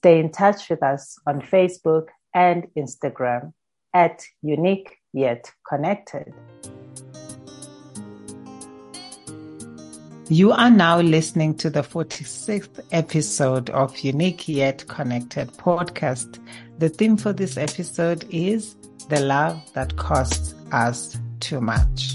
Stay in touch with us on Facebook and Instagram at Unique Yet Connected. You are now listening to the 46th episode of Unique Yet Connected podcast. The theme for this episode is the love that costs us too much.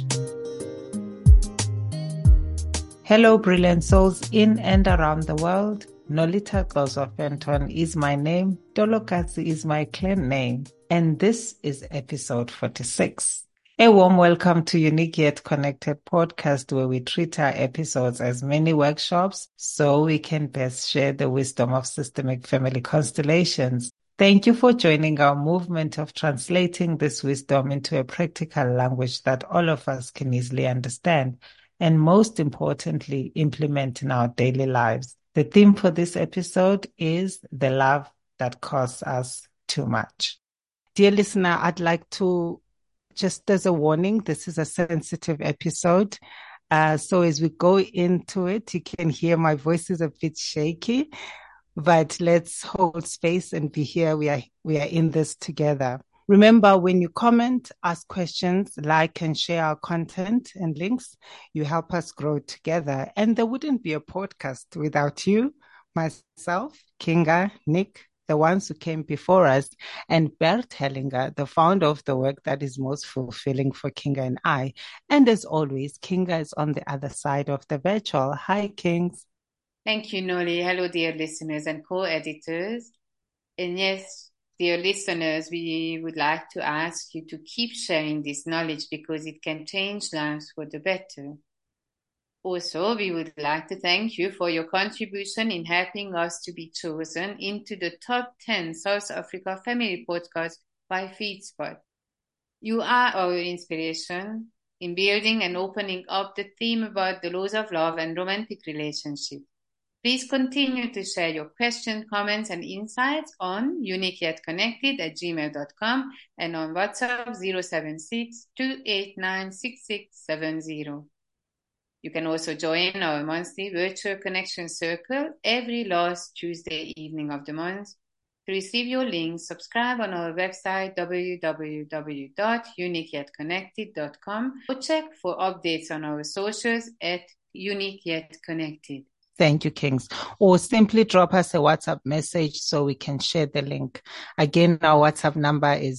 Hello, brilliant souls in and around the world. Nolita Fenton is my name. Dolokatsi is my clan name. And this is episode 46. A warm welcome to Unique Yet Connected podcast, where we treat our episodes as mini workshops so we can best share the wisdom of systemic family constellations. Thank you for joining our movement of translating this wisdom into a practical language that all of us can easily understand, and most importantly, implement in our daily lives. The theme for this episode is the love that costs us too much. Dear listener, I'd like to, just as a warning, this is a sensitive episode. So as we go into it, you can hear my voice is a bit shaky, but let's hold space and be here. We are in this together. Remember, when you comment, ask questions, like and share our content and links, you help us grow together. And there wouldn't be a podcast without you, myself, Kinga, Nick, the ones who came before us, and Bert Hellinger, the founder of the work that is most fulfilling for Kinga and I. And as always, Kinga is on the other side of the virtual. Hi, Kings. Thank you, Noli. Hello, dear listeners and co-editors. And yes, dear listeners, we would like to ask you to keep sharing this knowledge because it can change lives for the better. Also, we would like to thank you for your contribution in helping us to be chosen into the top 10 South Africa family podcasts by FeedSpot. You are our inspiration in building and opening up the theme about the laws of love and romantic relationships. Please continue to share your questions, comments, and insights on uniqueyetconnected@gmail.com and on WhatsApp 076-289-6670. You can also join our monthly virtual connection circle every last Tuesday evening of the month. To receive your links, subscribe on our website www.uniqueyetconnected.com or check for updates on our socials at uniqueyetconnected. Thank you, Kings. Or simply drop us a WhatsApp message so we can share the link. Again, our WhatsApp number is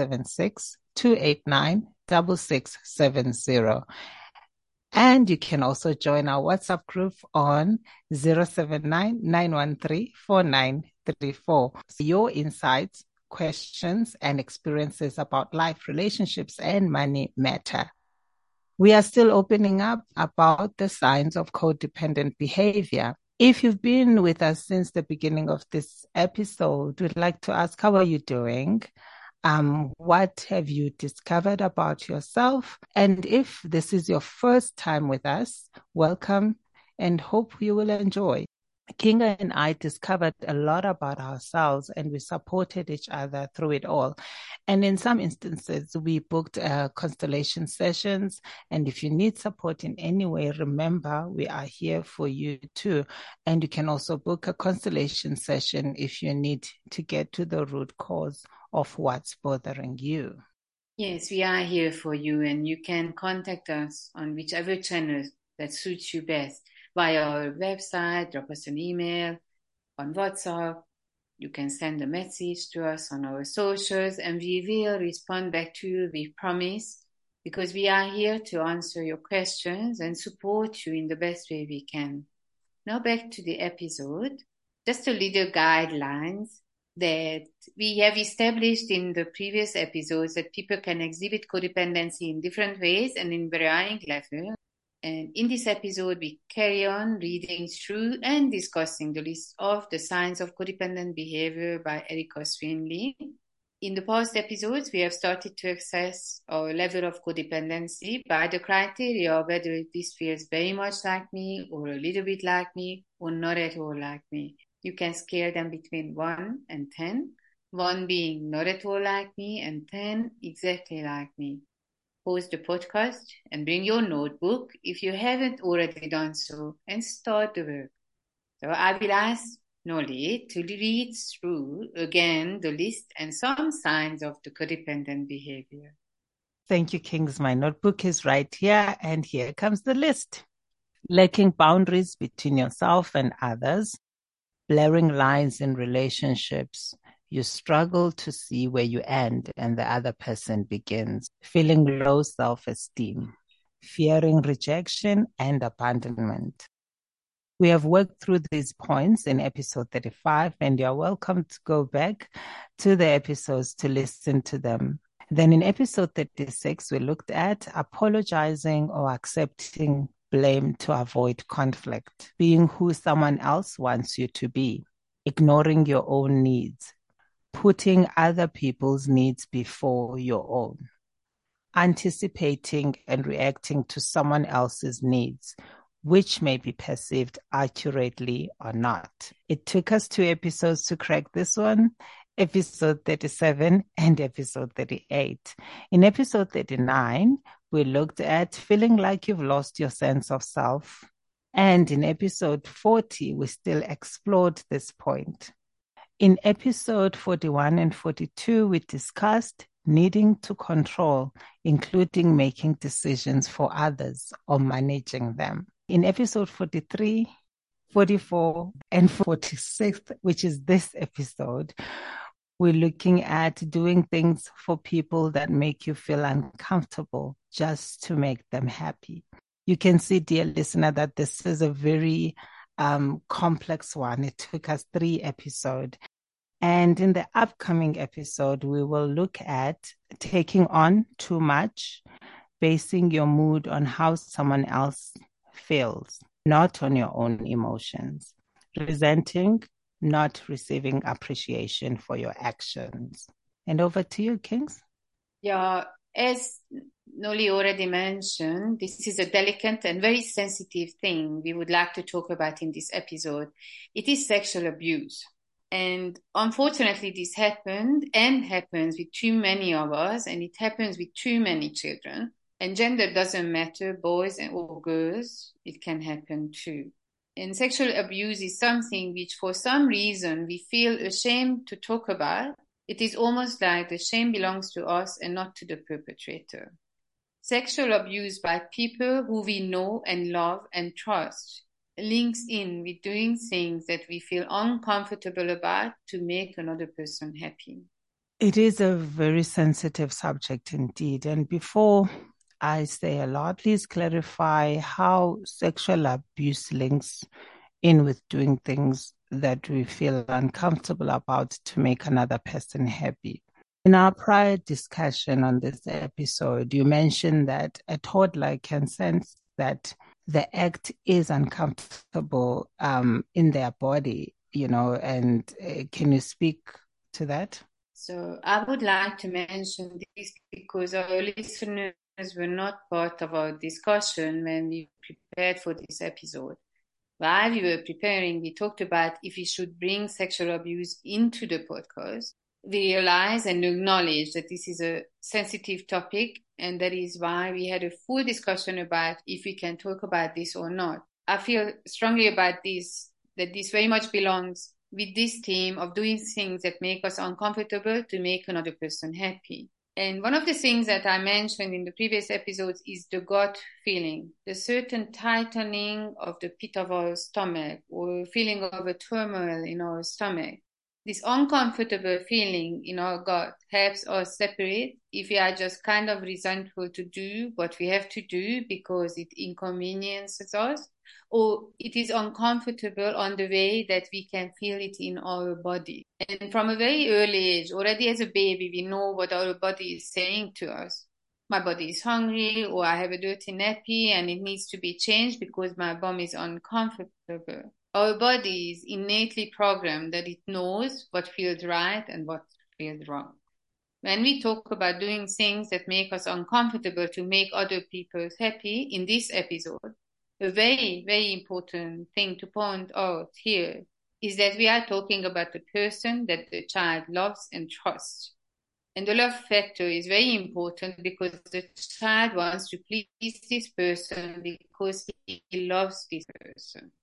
076-289-6670. And you can also join our WhatsApp group on 079-913-4934. Your insights, questions, and experiences about life, relationships, and money matter. We are still opening up about the signs of codependent behavior. If you've been with us since the beginning of this episode, we'd like to ask, how are you doing? What have you discovered about yourself? And if this is your first time with us, welcome and hope you will enjoy. Kinga and I discovered a lot about ourselves and we supported each other through it all. And in some instances, we booked constellation sessions. And if you need support in any way, remember, we are here for you too. And you can also book a constellation session if you need to get to the root cause of what's bothering you. Yes, we are here for you, and you can contact us on whichever channel that suits you best. Via our website, drop us an email, on WhatsApp. You can send a message to us on our socials, and we will respond back to you, we promise, because we are here to answer your questions and support you in the best way we can. Now back to the episode. Just a little guidelines that we have established in the previous episodes that people can exhibit codependency in different ways and in varying levels. And in this episode, we carry on reading through and discussing the list of the signs of codependent behavior by Erica Swinley. In the past episodes, we have started to assess our level of codependency by the criteria whether this feels very much like me or a little bit like me or not at all like me. You can scale them between 1 and 10, 1 being not at all like me and 10 exactly like me. Pause the podcast and bring your notebook if you haven't already done so and start the work. So I will ask Noli to read through again the list and some signs of the codependent behavior. Thank you, Kings. My notebook is right here, and here comes the list. Lacking boundaries between yourself and others, blurring lines in relationships. You struggle to see where you end and the other person begins. Feeling low self-esteem, fearing rejection and abandonment. We have worked through these points in episode 35, and you're welcome to go back to the episodes to listen to them. Then in episode 36, we looked at apologizing or accepting blame to avoid conflict, being who someone else wants you to be, ignoring your own needs, putting other people's needs before your own, anticipating and reacting to someone else's needs, which may be perceived accurately or not. It took us 2 episodes to crack this one, episode 37 and episode 38. In episode 39, we looked at feeling like you've lost your sense of self. And in episode 40, we still explored this point. In episode 41 and 42, we discussed needing to control, including making decisions for others or managing them. In episode 43, 44, and 46, which is this episode, we're looking at doing things for people that make you feel uncomfortable just to make them happy. You can see, dear listener, that this is a very complex one. It took us 3 episodes. And in the upcoming episode, we will look at taking on too much, basing your mood on how someone else feels, not on your own emotions, resenting, not receiving appreciation for your actions. And over to you, Kings. Yeah, as Noli already mentioned, this is a delicate and very sensitive thing we would like to talk about in this episode. It is sexual abuse. And unfortunately, this happened and happens with too many of us, and it happens with too many children. And gender doesn't matter, boys or girls, it can happen too. And sexual abuse is something which for some reason we feel ashamed to talk about. It is almost like the shame belongs to us and not to the perpetrator. Sexual abuse by people who we know and love and trust links in with doing things that we feel uncomfortable about to make another person happy. It is a very sensitive subject indeed. And before I say a lot, please clarify how sexual abuse links in with doing things that we feel uncomfortable about to make another person happy. In our prior discussion on this episode, you mentioned that a toddler can sense that the act is uncomfortable in their body, and can you speak to that? So I would like to mention this because our listeners were not part of our discussion when we prepared for this episode. While we were preparing, we talked about if we should bring sexual abuse into the podcast. We realized and acknowledged that this is a sensitive topic, and that is why we had a full discussion about if we can talk about this or not. I feel strongly about this, that this very much belongs with this theme of doing things that make us uncomfortable to make another person happy. And one of the things that I mentioned in the previous episodes is the gut feeling, the certain tightening of the pit of our stomach or feeling of a turmoil in our stomach. This uncomfortable feeling in our gut helps us separate if we are just kind of resentful to do what we have to do because it inconveniences us, or it is uncomfortable on the way that we can feel it in our body. And from a very early age, already as a baby, we know what our body is saying to us. My body is hungry, or I have a dirty nappy and it needs to be changed because my bum is uncomfortable. Our body is innately programmed that it knows what feels right and what feels wrong. When we talk about doing things that make us uncomfortable to make other people happy in this episode, a very, very important thing to point out here is that we are talking about the person that the child loves and trusts. And the love factor is very important because the child wants to please this person because he loves this person.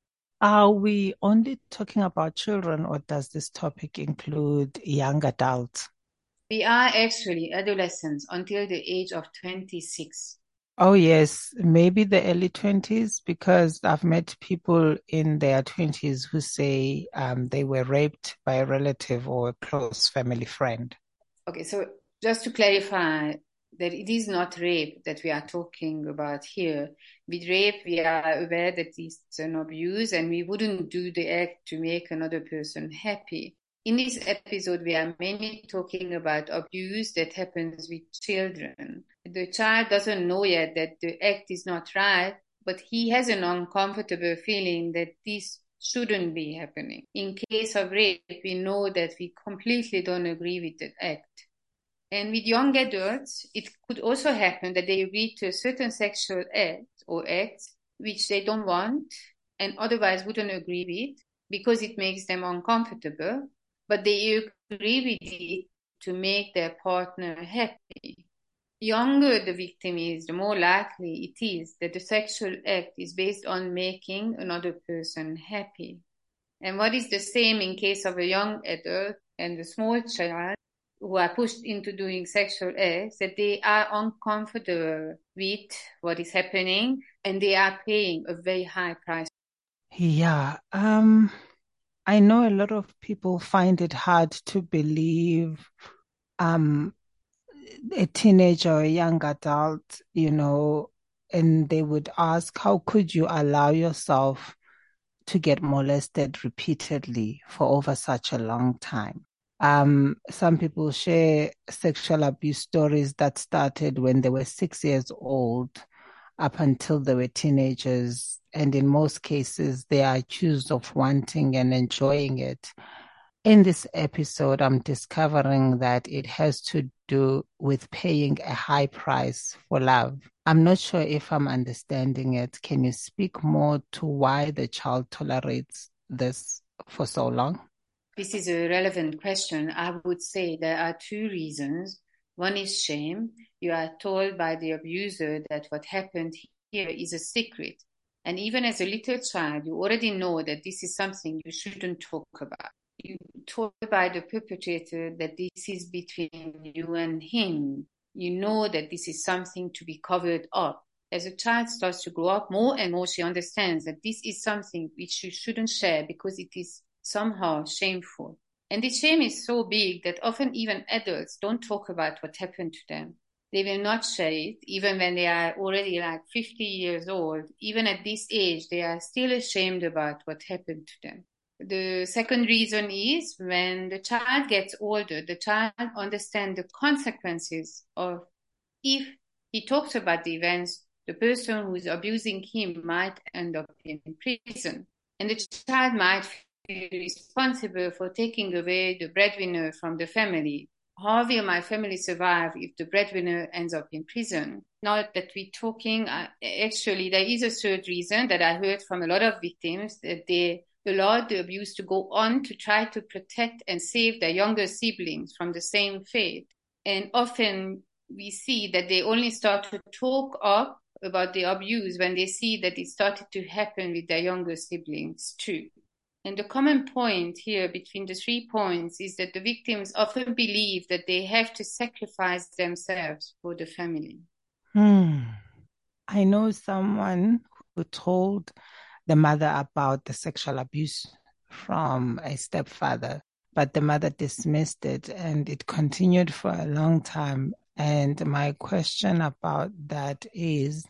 Are we only talking about children, or does this topic include young adults? We are actually adolescents until the age of 26. Oh, yes, maybe the early 20s, because I've met people in their 20s who say they were raped by a relative or a close family friend. Okay, so just to clarify that it is not rape that we are talking about here. With rape, we are aware that it's an abuse and we wouldn't do the act to make another person happy. In this episode, we are mainly talking about abuse that happens with children. The child doesn't know yet that the act is not right, but he has an uncomfortable feeling that this shouldn't be happening. In case of rape, we know that we completely don't agree with the act. And with young adults, it could also happen that they agree to a certain sexual act or acts which they don't want and otherwise wouldn't agree with because it makes them uncomfortable, but they agree with it to make their partner happy. Younger the victim is, the more likely it is that the sexual act is based on making another person happy. And what is the same in case of a young adult and a small child who are pushed into doing sexual acts, that they are uncomfortable with what is happening and they are paying a very high price. Yeah, I know a lot of people find it hard to believe um, a teenager or a young adult, and they would ask, how could you allow yourself to get molested repeatedly for over such a long time? Some people share sexual abuse stories that started when they were 6 years old up until they were teenagers. And in most cases, they are accused of wanting and enjoying it. In this episode, I'm discovering that it has to do with paying a high price for love. I'm not sure if I'm understanding it. Can you speak more to why the child tolerates this for so long? This is a relevant question. I would say there are two reasons. One is shame. You are told by the abuser that what happened here is a secret. And even as a little child, you already know that this is something you shouldn't talk about. You told by the perpetrator that this is between you and him. You know that this is something to be covered up. As a child starts to grow up, more and more she understands that this is something which you shouldn't share because it is somehow shameful. And this shame is so big that often even adults don't talk about what happened to them. They will not share it, even when they are already like 50 years old. Even at this age, they are still ashamed about what happened to them. The second reason is when the child gets older, the child understands the consequences of if he talks about the events, the person who is abusing him might end up in prison. And the child might feel responsible for taking away the breadwinner from the family. How will my family survive if the breadwinner ends up in prison? Now that we're talking, actually, there is a third reason that I heard from a lot of victims that they allowed the abuse to go on to try to protect and save their younger siblings from the same fate. And often we see that they only start to talk up about the abuse when they see that it started to happen with their younger siblings too. And the common point here between the 3 points is that the victims often believe that they have to sacrifice themselves for the family. I know someone who told the mother about the sexual abuse from a stepfather, but the mother dismissed it and it continued for a long time. And my question about that is,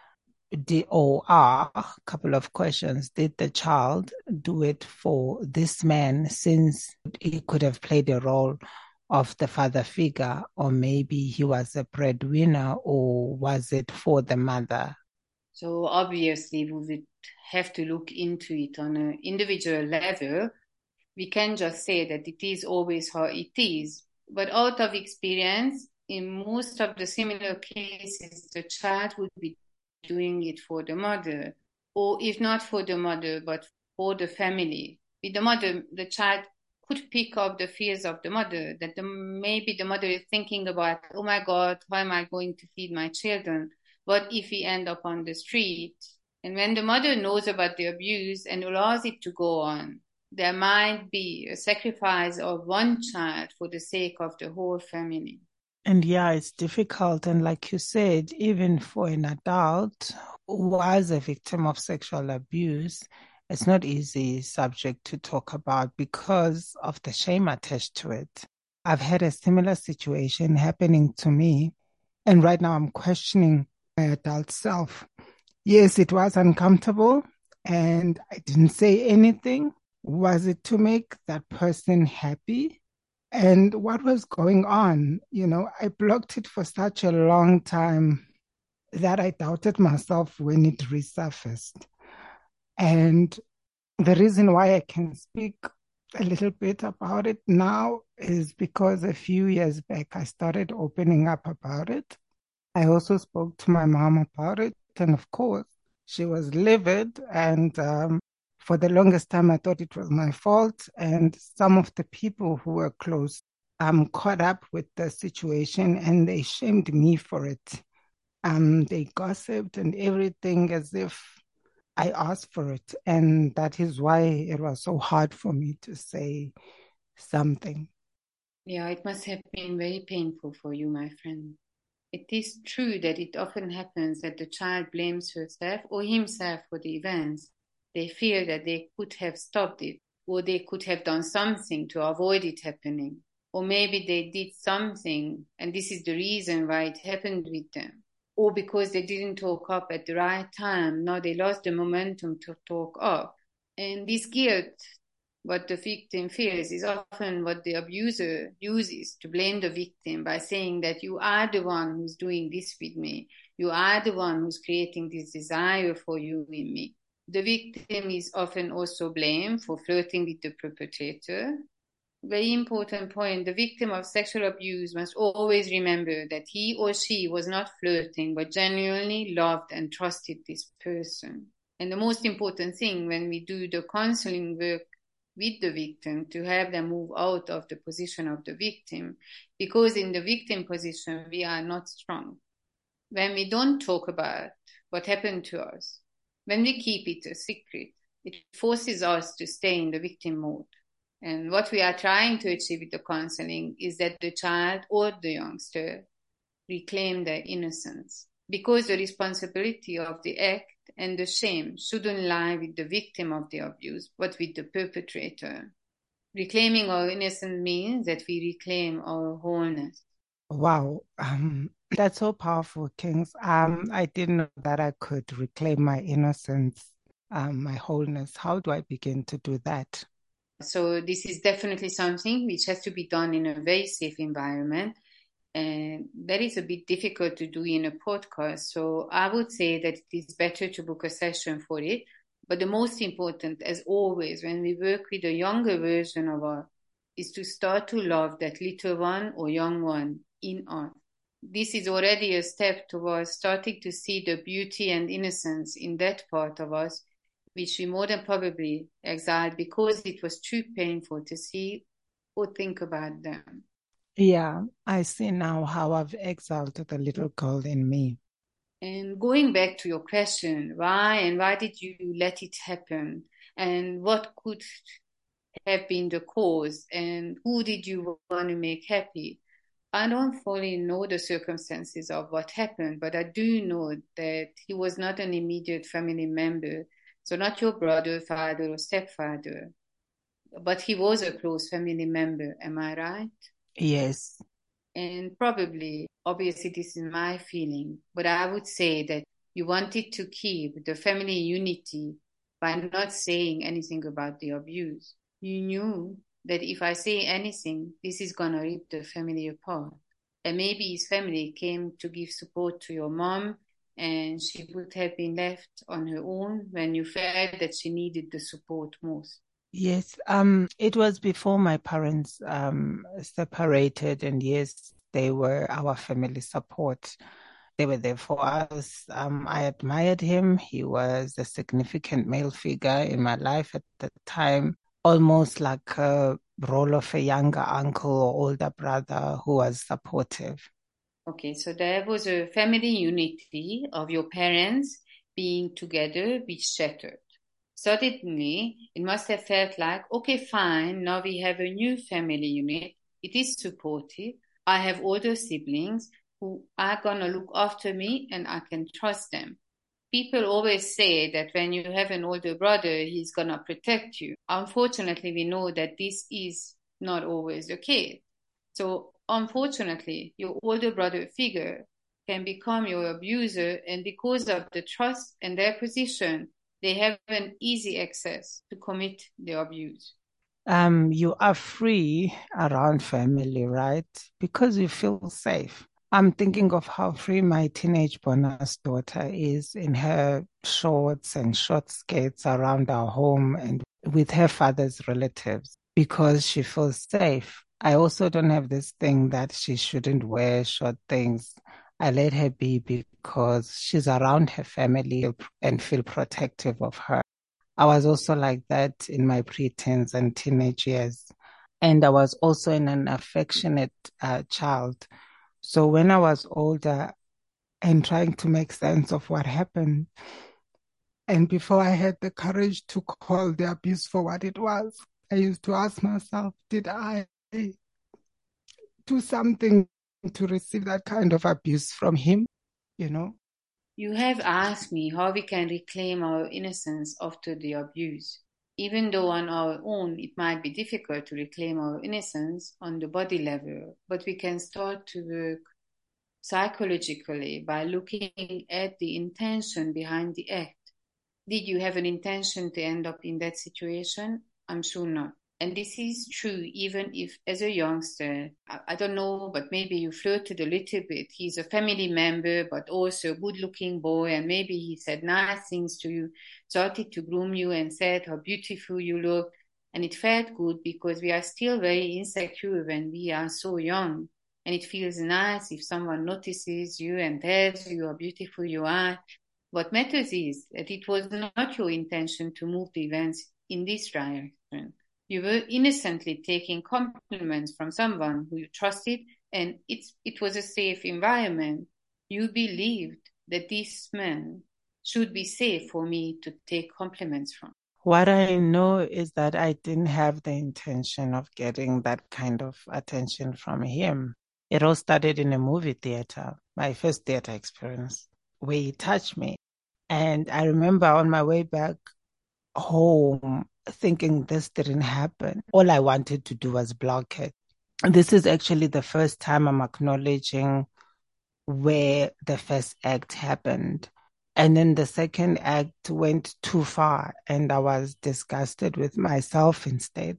a couple of questions. Did the child do it for this man since he could have played a role of the father figure, or maybe he was a breadwinner, or was it for the mother? So obviously we would have to look into it on an individual level. We can just say that it is always how it is. But out of experience, in most of the similar cases, the child would be doing it for the mother, or if not for the mother, but for the family. With the mother, the child could pick up the fears of the mother, that maybe the mother is thinking about, oh my God, how am I going to feed my children? What if we end up on the street? And when the mother knows about the abuse and allows it to go on, there might be a sacrifice of one child for the sake of the whole family. And yeah, it's difficult. And like you said, even for an adult who was a victim of sexual abuse, it's not easy subject to talk about because of the shame attached to it. I've had a similar situation happening to me, and right now I'm questioning my adult self. Yes, it was uncomfortable, and I didn't say anything. Was it to make that person happy? And what was going on? I blocked it for such a long time that I doubted myself when it resurfaced. And the reason why I can speak a little bit about it now is because a few years back, I started opening up about it. I also spoke to my mom about it. And of course, she was livid. And for the longest time, I thought it was my fault. And some of the people who were close caught up with the situation and they shamed me for it. They gossiped and everything as if I asked for it. And that is why it was so hard for me to say something. Yeah, it must have been very painful for you, my friend. It is true that it often happens that the child blames herself or himself for the events. They fear that they could have stopped it, or they could have done something to avoid it happening. Or maybe they did something, and this is the reason why it happened with them. Or because they didn't talk up at the right time, now they lost the momentum to talk up. And this guilt, what the victim fears, is often what the abuser uses to blame the victim by saying that you are the one who's doing this with me. You are the one who's creating this desire for you in me. The victim is often also blamed for flirting with the perpetrator. Very important point. The victim of sexual abuse must always remember that he or she was not flirting, but genuinely loved and trusted this person. And the most important thing when we do the counseling work with the victim, to have them move out of the position of the victim, because in the victim position, we are not strong. When we don't talk about what happened to us, when we keep it a secret, it forces us to stay in the victim mode. And what we are trying to achieve with the counseling is that the child or the youngster reclaim their innocence, because the responsibility of the act and the shame shouldn't lie with the victim of the abuse, but with the perpetrator. Reclaiming our innocence means that we reclaim our wholeness. Wow. That's so powerful, Kings. I didn't know that I could reclaim my innocence, my wholeness. How do I begin to do that? So this is definitely something which has to be done in a very safe environment. And that is a bit difficult to do in a podcast. So I would say that it is better to book a session for it. But the most important, as always, when we work with a younger version of us, is to start to love that little one or young one in us. This is already a step towards starting to see the beauty and innocence in that part of us, which we more than probably exiled because it was too painful to see or think about them. Yeah, I see now how I've exiled the little girl in me. And going back to your question, why did you let it happen? And what could have been the cause? And who did you want to make happy? I don't fully know the circumstances of what happened, but I do know that he was not an immediate family member. So not your brother, father, or stepfather, but he was a close family member. Am I right? Yes. And probably, obviously, this is my feeling, but I would say that you wanted to keep the family unity by not saying anything about the abuse. You knew that if I say anything, this is going to rip the family apart. And maybe his family came to give support to your mom, and she would have been left on her own when you felt that she needed the support most. Yes, it was before my parents separated, and yes, they were our family support. They were there for us. I admired him. He was a significant male figure in my life at the time, almost like a role of a younger uncle or older brother who was supportive. Okay, so there was a family unity of your parents, being together which shattered. Suddenly, it must have felt like, okay, fine, now we have a new family unit. It is supportive. I have older siblings who are going to look after me and I can trust them. People always say that when you have an older brother, he's going to protect you. Unfortunately, we know that this is not always the case. So, unfortunately, your older brother figure can become your abuser, and because of the trust and their position, they have an easy access to commit the abuse. You are free around family, right? Because you feel safe. I'm thinking of how free my teenage bonus daughter is in her shorts and short skirts around our home and with her father's relatives because she feels safe. I also don't have this thing that she shouldn't wear short things. I let her be because she's around her family and feel protective of her. I was also like that in my preteens and teenage years. And I was also an affectionate child. So when I was older and trying to make sense of what happened, and before I had the courage to call the abuse for what it was, I used to ask myself, did I do something to receive that kind of abuse from him? You know? You have asked me how we can reclaim our innocence after the abuse. Even though on our own it might be difficult to reclaim our innocence on the body level, but we can start to work psychologically by looking at the intention behind the act. Did you have an intention to end up in that situation? I'm sure not. And this is true even if as a youngster, I don't know, but maybe you flirted a little bit. He's a family member, but also a good looking boy. And maybe he said nice things to you, started to groom you and said how beautiful you look. And it felt good because we are still very insecure when we are so young. And it feels nice if someone notices you and tells you how beautiful you are. What matters is that it was not your intention to move the events in this direction. You were innocently taking compliments from someone who you trusted, and it was a safe environment. You believed that this man should be safe for me to take compliments from. What I know is that I didn't have the intention of getting that kind of attention from him. It all started in a movie theater, my first theater experience, where he touched me. And I remember on my way back home thinking this didn't happen. All I wanted to do was block it. This is actually the first time I'm acknowledging where the first act happened. And then the second act went too far and I was disgusted with myself instead.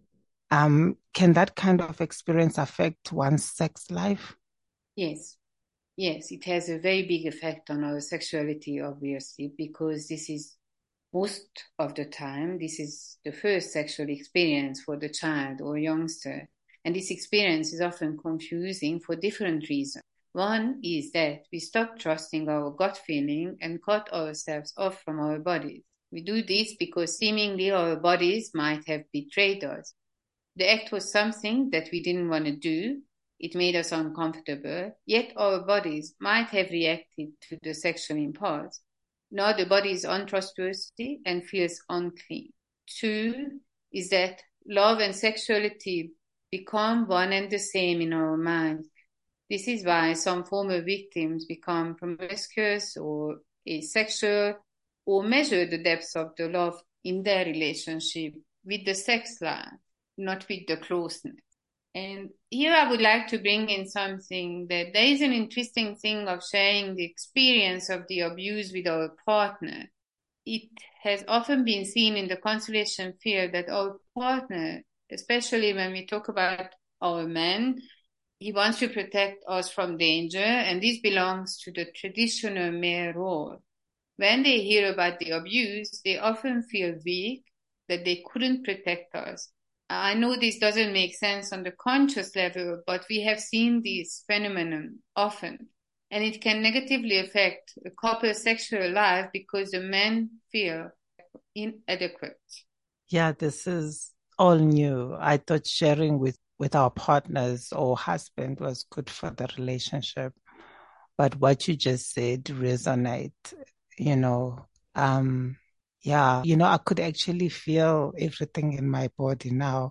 Can that kind of experience affect one's sex life? Yes. Yes, it has a very big effect on our sexuality, obviously, because this is most of the time, this is the first sexual experience for the child or youngster. And this experience is often confusing for different reasons. One is that we stop trusting our gut feeling and cut ourselves off from our bodies. We do this because seemingly our bodies might have betrayed us. The act was something that we didn't want to do. It made us uncomfortable, yet our bodies might have reacted to the sexual impulse. Now the body is untrustworthy and feels unclean. Two is that love and sexuality become one and the same in our minds. This is why some former victims become promiscuous or asexual or measure the depths of the love in their relationship with the sex life, not with the closeness. And here I would like to bring in something that there is an interesting thing of sharing the experience of the abuse with our partner. It has often been seen in the constellation field that our partner, especially when we talk about our man, he wants to protect us from danger, and this belongs to the traditional male role. When they hear about the abuse, they often feel weak, that they couldn't protect us. I know this doesn't make sense on the conscious level, but we have seen this phenomenon often. And it can negatively affect a couple's sexual life because the men feel inadequate. Yeah, this is all new. I thought sharing with our partners or husband was good for the relationship. But what you just said resonate, you know, Yeah, I could actually feel everything in my body now.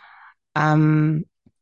Um,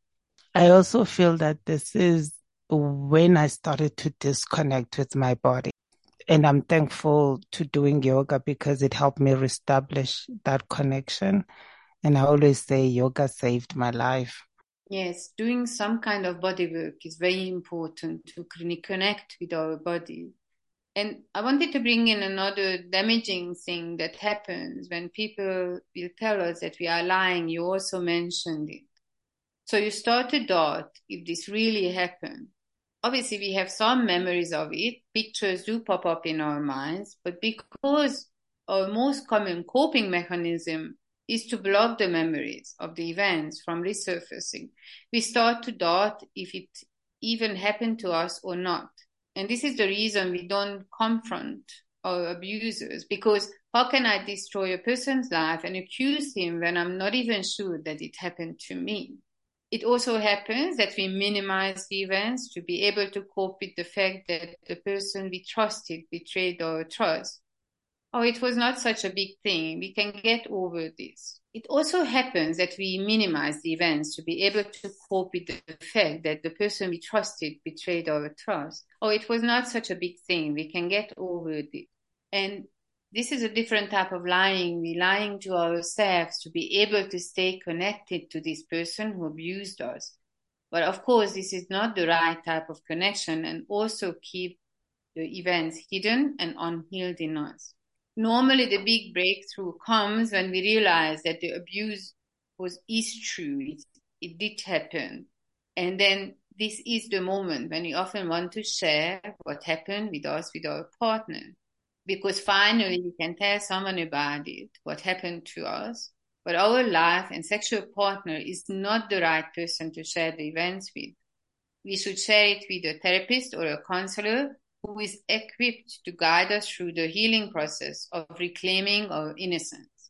I also feel that this is when I started to disconnect with my body. And I'm thankful to doing yoga because it helped me reestablish that connection. And I always say yoga saved my life. Yes, doing some kind of body work is very important to connect with our body. And I wanted to bring in another damaging thing that happens when people will tell us that we are lying. You also mentioned it. So you start to doubt if this really happened. Obviously, we have some memories of it. Pictures do pop up in our minds, but because our most common coping mechanism is to block the memories of the events from resurfacing, we start to doubt if it even happened to us or not. And this is the reason we don't confront our abusers, because how can I destroy a person's life and accuse him when I'm not even sure that it happened to me? It also happens that we minimize the events to be able to cope with the fact that the person we trusted betrayed our trust. Oh, it was not such a big thing. We can get over this. It also happens that we minimize the events to be able to cope with the fact that the person we trusted betrayed our trust. Oh, it was not such a big thing. We can get over it. And this is a different type of lying. We're lying to ourselves to be able to stay connected to this person who abused us. But of course, this is not the right type of connection, and also keep the events hidden and unhealed in us. Normally, the big breakthrough comes when we realize that the abuse is true. It did happen. And then this is the moment when we often want to share what happened with us, with our partner. Because finally we can tell someone about it, what happened to us. But our life and sexual partner is not the right person to share the events with. We should share it with a therapist or a counselor who is equipped to guide us through the healing process of reclaiming our innocence.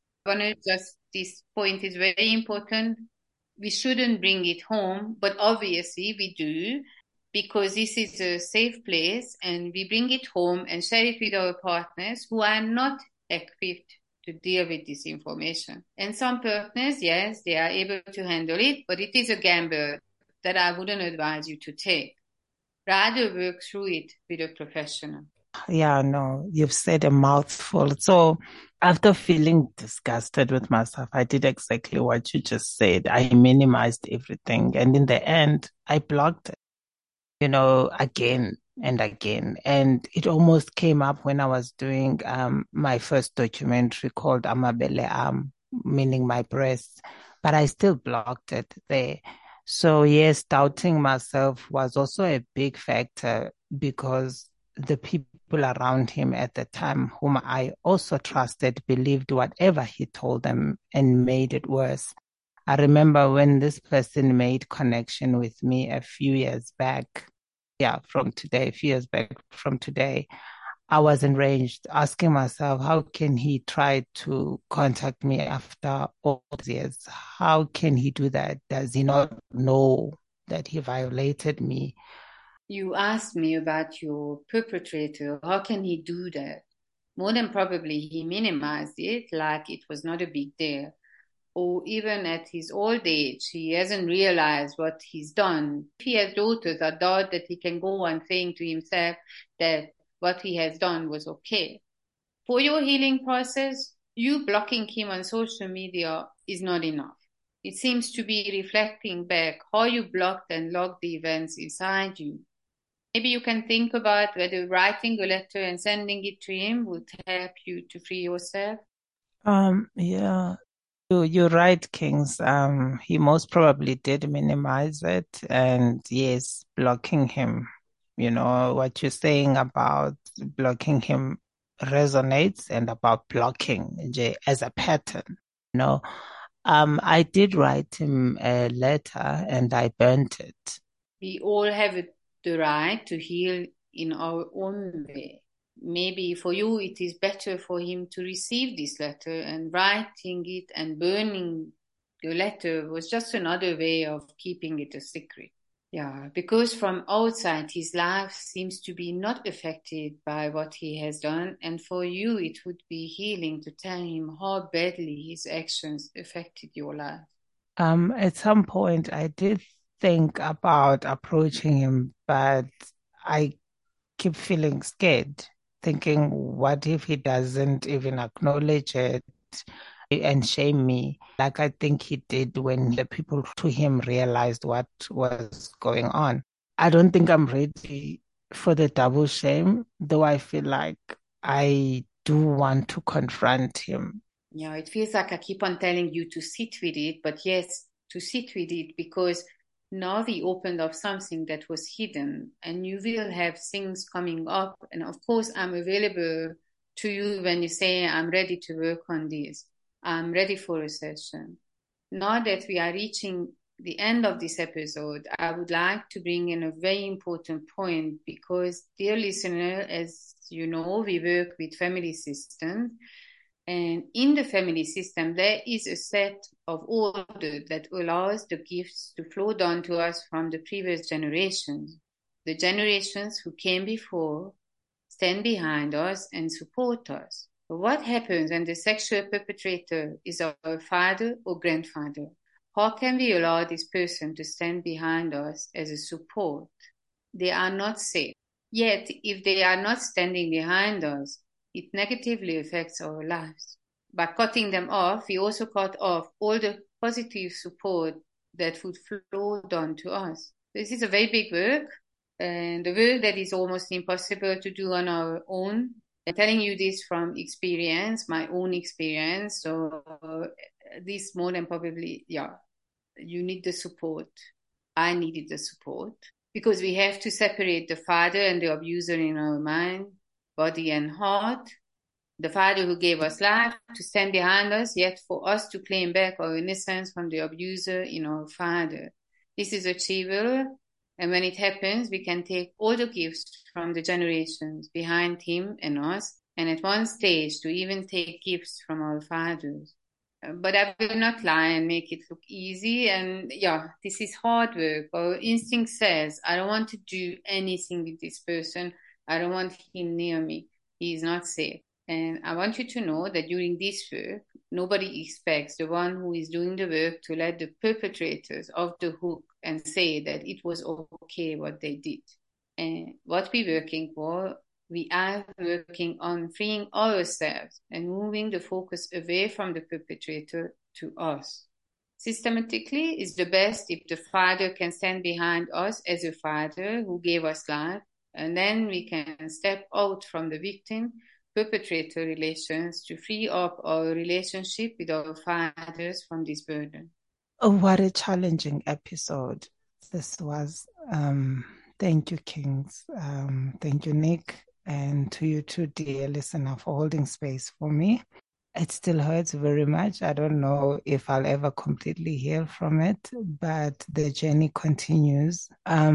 This point is very important. We shouldn't bring it home, but obviously we do, because this is a safe place, and we bring it home and share it with our partners who are not equipped to deal with this information. And some partners, yes, they are able to handle it, but it is a gamble that I wouldn't advise you to take. Rather work through it with a professional. Yeah, no, you've said a mouthful. So after feeling disgusted with myself, I did exactly what you just said. I minimized everything. And in the end, I blocked it, again and again. And it almost came up when I was doing my first documentary called Amabele meaning my breasts, but I still blocked it there. So yes, doubting myself was also a big factor because the people around him at the time, whom I also trusted, believed whatever he told them and made it worse. I remember when this person made connection with me a few years back. Yeah, a few years back from today, I was enraged, asking myself, how can he try to contact me after all these years? How can he do that? Does he not know that he violated me? You asked me about your perpetrator. How can he do that? More than probably he minimized it like it was not a big deal. Or even at his old age, he hasn't realized what he's done. If he has daughters, I doubt that he can go on saying to himself that what he has done was okay. For your healing process, you blocking him on social media is not enough. It seems to be reflecting back how you blocked and logged the events inside you. Maybe you can think about whether writing a letter and sending it to him would help you to free yourself. Yeah, you're right, Kings. He most probably did minimize it, and yes, blocking him. What you're saying about blocking him resonates, and about blocking as a pattern. You know, I did write him a letter and I burnt it. We all have the right to heal in our own way. Maybe for you it is better for him to receive this letter, and writing it and burning the letter was just another way of keeping it a secret. Yeah, because from outside, his life seems to be not affected by what he has done. And for you, it would be healing to tell him how badly his actions affected your life. At some point, I did think about approaching him, but I keep feeling scared, thinking, what if he doesn't even acknowledge it and shame me, like I think he did when the people to him realized what was going on? I don't think I'm ready for the double shame, though I feel like I do want to confront him. Yeah, it feels like I keep on telling you to sit with it, but yes, to sit with it because now we opened up something that was hidden and you will have things coming up. And of course, I'm available to you when you say, I'm ready to work on this. I'm ready for a session. Now that we are reaching the end of this episode, I would like to bring in a very important point because, dear listener, as you know, we work with family systems. And in the family system, there is a set of order that allows the gifts to flow down to us from the previous generations. The generations who came before stand behind us and support us. But what happens when the sexual perpetrator is our father or grandfather? How can we allow this person to stand behind us as a support? They are not safe. Yet, if they are not standing behind us, it negatively affects our lives. By cutting them off, we also cut off all the positive support that would flow down to us. This is a very big work, and the work that is almost impossible to do on our own. I'm telling you this from experience, my own experience. So this more than probably, you need the support. I needed the support because we have to separate the father and the abuser in our mind, body and heart. The father who gave us life to stand behind us, yet for us to claim back our innocence from the abuser in our father. This is achievable. And when it happens, we can take all the gifts from the generations behind him and us, and at one stage to even take gifts from our fathers. But I will not lie and make it look easy. And this is hard work. Our instinct says, I don't want to do anything with this person. I don't want him near me. He is not safe. And I want you to know that during this work, nobody expects the one who is doing the work to let the perpetrators off the hook and say that it was okay what they did. And what we're working for, we are working on freeing ourselves and moving the focus away from the perpetrator to us. Systematically, it's the best if the father can stand behind us as a father who gave us life, and then we can step out from the victim perpetrator relations to free up our relationship with our fathers from this burden. Oh, what a challenging episode this was. Thank you, Kings. Thank you, Nick. And to you too, dear listener, for holding space for me. It still hurts very much. I don't know if I'll ever completely heal from it, but the journey continues.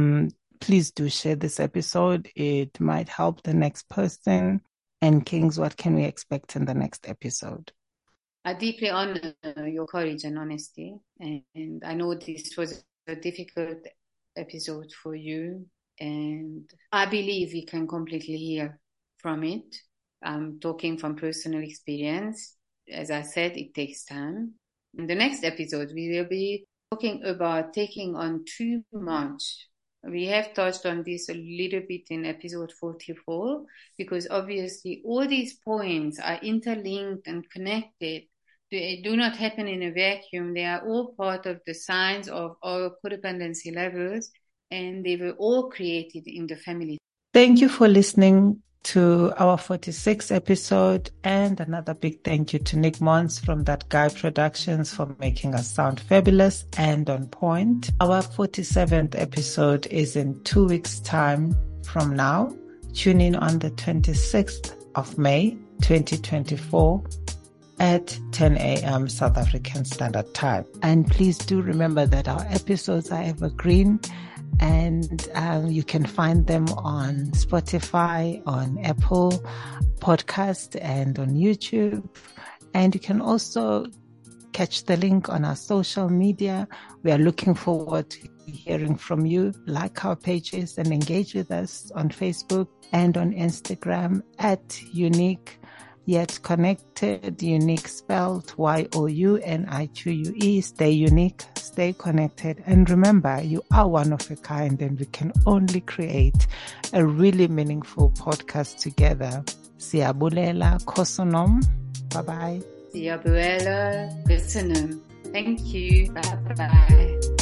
Please do share this episode. It might help the next person. And Kings, what can we expect in the next episode? I deeply honor your courage and honesty. And I know this was a difficult episode for you. And I believe we can completely heal from it. I'm talking from personal experience. As I said, it takes time. In the next episode, we will be talking about taking on too much. We have touched on this a little bit in episode 44, because obviously all these points are interlinked and connected. They do not happen in a vacuum. They are all part of the signs of our codependency levels, and they were all created in the family. Thank you for listening to our 46th episode, and another big thank you to Nick Mons from That Guy Productions for making us sound fabulous and on point. Our 47th episode is in 2 weeks' time from now. Tune in on the 26th of May, 2024 at 10 a.m. South African Standard Time. And please do remember that our episodes are evergreen, and you can find them on Spotify, on Apple Podcast, and on YouTube. And you can also catch the link on our social media. We are looking forward to hearing from you. Like our pages and engage with us on Facebook and on Instagram at Unique Yet Connected, unique spelled YOUNIQUE. Stay unique, stay connected, and remember, you are one of a kind, and we can only create a really meaningful podcast together. Siyabulela, Kosonom. Bye-bye. Siyabulela, Kosonom. Thank you. Bye-bye.